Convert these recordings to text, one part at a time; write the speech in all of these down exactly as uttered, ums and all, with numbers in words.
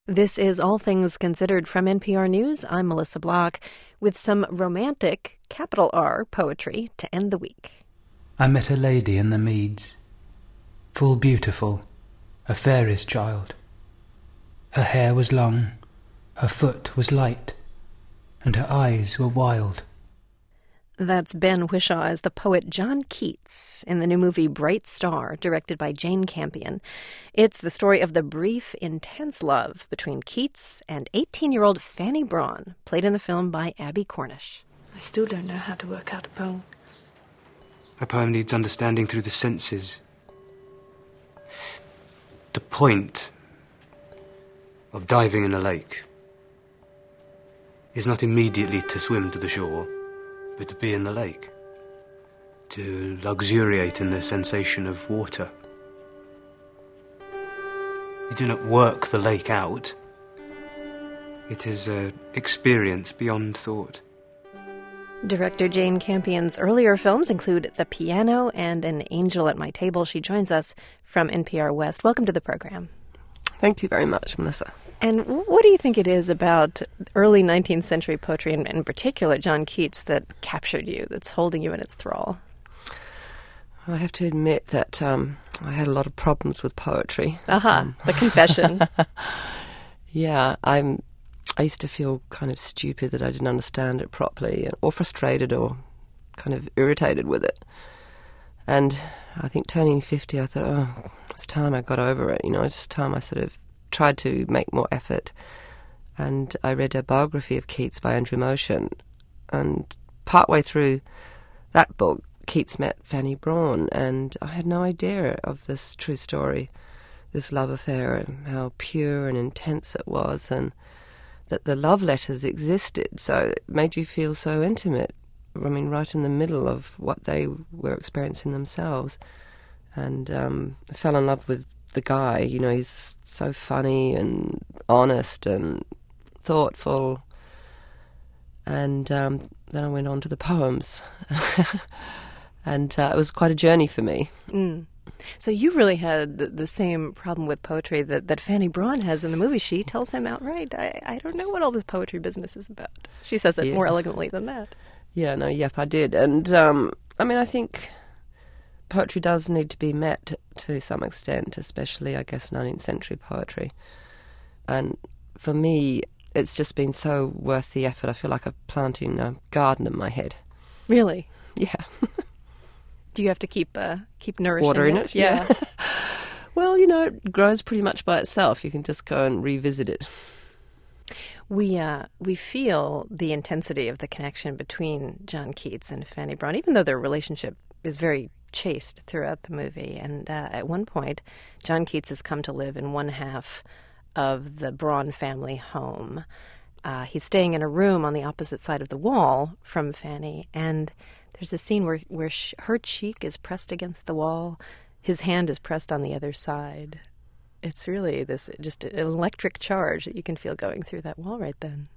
This is All Things Considered from N P R News. I'm Melissa Block with some romantic, capital R, poetry to end the week. I met a lady in the meads, full beautiful, a fairy's child. Her hair was long, her foot was light, and her eyes were wild. That's Ben Whishaw as the poet John Keats in the new movie Bright Star, directed by Jane Campion. It's the story of the brief, intense love between Keats and eighteen-year-old Fanny Brawne, played in the film by Abbie Cornish. I still don't know how to work out a poem. A poem needs understanding through the senses. The point of diving in a lake is not immediately to swim to the shore, but to be in the lake, to luxuriate in the sensation of water. You do not work the lake out. It is an experience beyond thought. Director Jane Campion's earlier films include The Piano and An Angel at My Table. She joins us from N P R West. Welcome to the program. Thank you very much, Melissa. And what do you think it is about early nineteenth century poetry, and in particular John Keats, that captured you, that's holding you in its thrall? I have to admit that um, I had a lot of problems with poetry. Aha, uh-huh, um, the confession. yeah, I'm. I used to feel kind of stupid that I didn't understand it properly, or frustrated, or kind of irritated with it. And I think turning fifty, I thought, oh, it's time I got over it. You know, it's just time I sort of tried to make more effort. And I read a biography of Keats by Andrew Motion. And partway through that book, Keats met Fanny Brawne, and I had no idea of this true story, this love affair, and how pure and intense it was, and that the love letters existed. So it made you feel so intimate. I mean, right in the middle of what they were experiencing themselves. And um, I fell in love with the guy. You know, he's so funny and honest and thoughtful. And um, then I went on to the poems. and uh, it was quite a journey for me. Mm. So you really had the, the same problem with poetry that, that Fanny Brawne has in the movie. She tells him outright, I, I don't know what all this poetry business is about. She says it yeah. more elegantly than that. Yeah, no, yep, I did. And, um, I mean, I think poetry does need to be met to some extent, especially, I guess, nineteenth century poetry. And for me, it's just been so worth the effort. I feel like I'm planting a garden in my head. Really? Yeah. Do you have to keep uh, keep nourishing watering it? it? Yeah. yeah. Well, you know, it grows pretty much by itself. You can just go and revisit it. We uh, we feel the intensity of the connection between John Keats and Fanny Brawne, even though their relationship is very chaste throughout the movie. And uh, at one point, John Keats has come to live in one half of the Brawne family home. Uh, he's staying in a room on the opposite side of the wall from Fanny, and there's a scene where, where sh- her cheek is pressed against the wall, his hand is pressed on the other side. It's really this just an electric charge that you can feel going through that wall right then.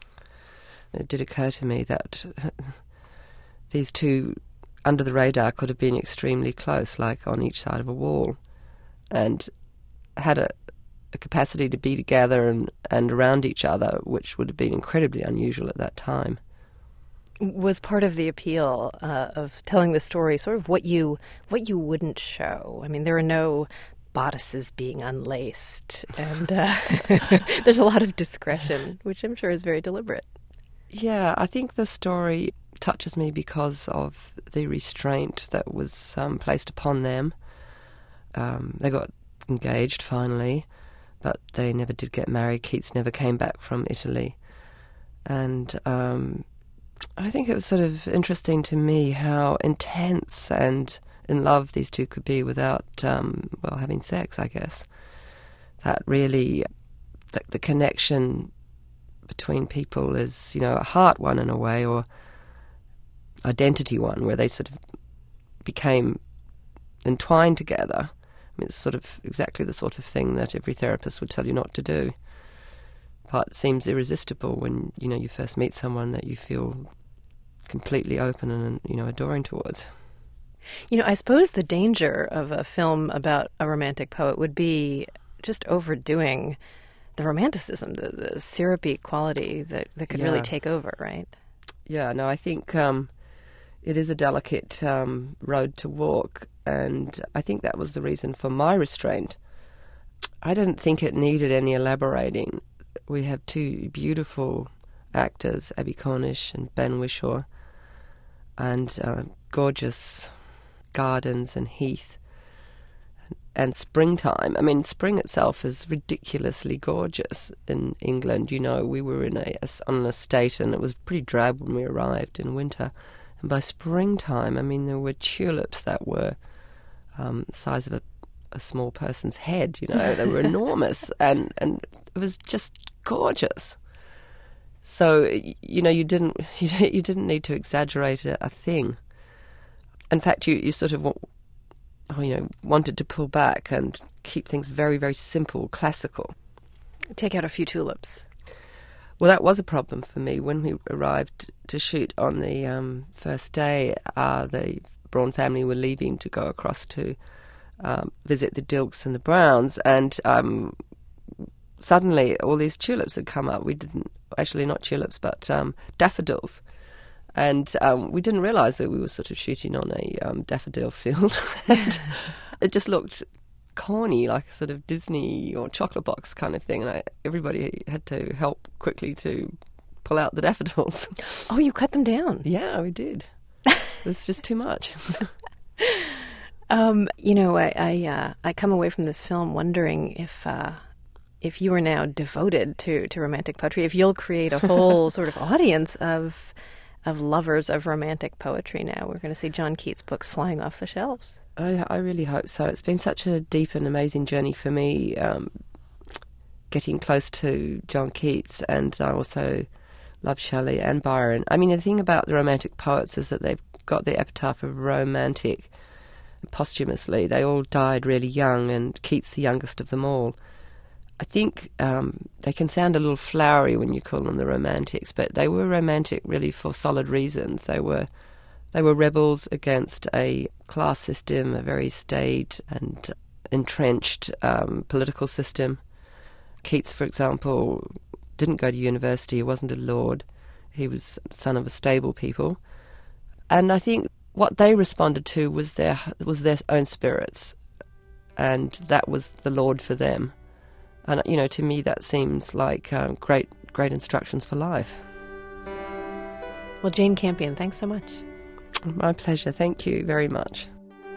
It did occur to me that these two under the radar could have been extremely close, like on each side of a wall, and had a, a capacity to be together and, and around each other, which would have been incredibly unusual at that time. Was part of the appeal uh, of telling the story sort of what you what you wouldn't show? I mean, there are no bodices being unlaced, and uh, there's a lot of discretion, which I'm sure is very deliberate. Yeah, I think the story touches me because of the restraint that was um, placed upon them. Um, they got engaged finally, but they never did get married. Keats never came back from Italy. And um, I think it was sort of interesting to me how intense and in love these two could be without, um, well, having sex, I guess. That really, the, the connection between people is, you know, a heart one in a way, or identity one, where they sort of became entwined together. I mean, it's sort of exactly the sort of thing that every therapist would tell you not to do. But it seems irresistible when, you know, you first meet someone that you feel completely open and, you know, adoring towards. You know, I suppose the danger of a film about a romantic poet would be just overdoing the romanticism, the, the syrupy quality that, that could Yeah. really take over, right? Yeah, no, I think um, it is a delicate um, road to walk, and I think that was the reason for my restraint. I didn't think it needed any elaborating. We have two beautiful actors, Abby Cornish and Ben Whishaw, and uh, gorgeous gardens and heath and springtime. I mean, spring itself is ridiculously gorgeous in England. You know, we were in a, on an estate and it was pretty drab when we arrived in winter. And by springtime, I mean, there were tulips that were um, the size of a, a small person's head, you know. They were enormous and, and it was just gorgeous. So, you know, you didn't you, you didn't need to exaggerate a, a thing. In fact, you, you sort of, oh, you know, wanted to pull back and keep things very, very simple, classical. Take out a few tulips. Well, that was a problem for me. When we arrived to shoot on the um, first day, uh, the Braun family were leaving to go across to um, visit the Dilks and the Browns, and um, suddenly all these tulips had come up. We didn't, actually not tulips, but um, daffodils. And um, we didn't realise that we were sort of shooting on a um, daffodil field. And it just looked corny, like a sort of Disney or chocolate box kind of thing. And I, everybody had to help quickly to pull out the daffodils. Oh, you cut them down? Yeah, we did. It was just too much. um, you know, I I, uh, I come away from this film wondering if uh, if you are now devoted to, to romantic poetry, if you'll create a whole sort of audience of of lovers of romantic poetry now. We're going to see John Keats books flying off the shelves. I, I really hope so. It's been such a deep and amazing journey for me, um, getting close to John Keats, and I also love Shelley and Byron. I mean, the thing about the romantic poets is that they've got the epitaph of romantic posthumously. They all died really young, and Keats the youngest of them all. I think um, they can sound a little flowery when you call them the romantics, but they were romantic really for solid reasons. They were they were rebels against a class system, a very staid and entrenched um, political system. Keats, for example, didn't go to university. He wasn't a lord. He was son of a stable people. And I think what they responded to was their was their own spirits, and that was the Lord for them. And, you know, to me that seems like um, great, great instructions for life. Well, Jane Campion, thanks so much. My pleasure. Thank you very much.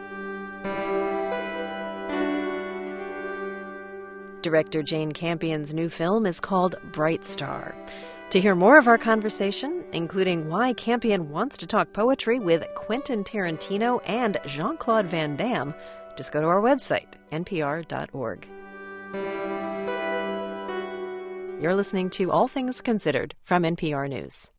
Director Jane Campion's new film is called Bright Star. To hear more of our conversation, including why Campion wants to talk poetry with Quentin Tarantino and Jean-Claude Van Damme, just go to our website, n p r dot org. You're listening to All Things Considered from N P R News.